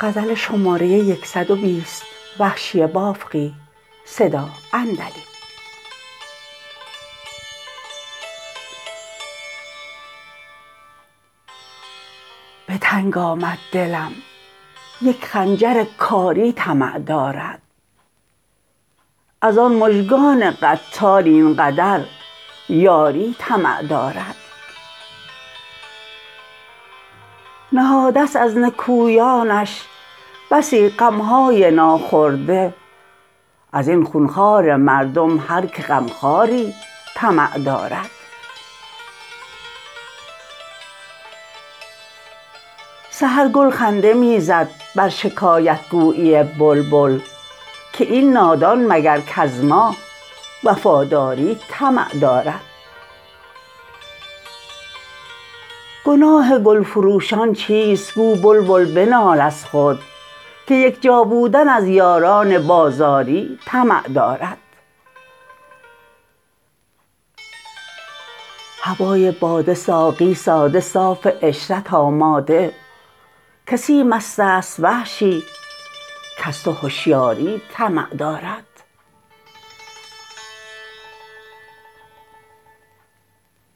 غزل شماره 120 وحشی بافقی. صدا اندلی. به تنگ آمد دلم، یک خنجر کاری طمع دارد. از آن مژگان قتال اینقدر یاری طمع دارد. نهاده است از نکویانش بسی غمهای ناخورده. ازین خونخوار مردم هر که غمخواری طمع دارد. سحر گل خنده می زد بر شکایت گویی بلبل که این نادان مگر کز ما وفاداری طمع دارد. گناه گلفروشان چیست گو بلبل بنال از خود که یکجا بودن از یاران بازاری طمع دارد. هوای باده ساقی ساده صاف عشرت آماده. کسی مست است وحشی کز تو هشیاری طمع دارد.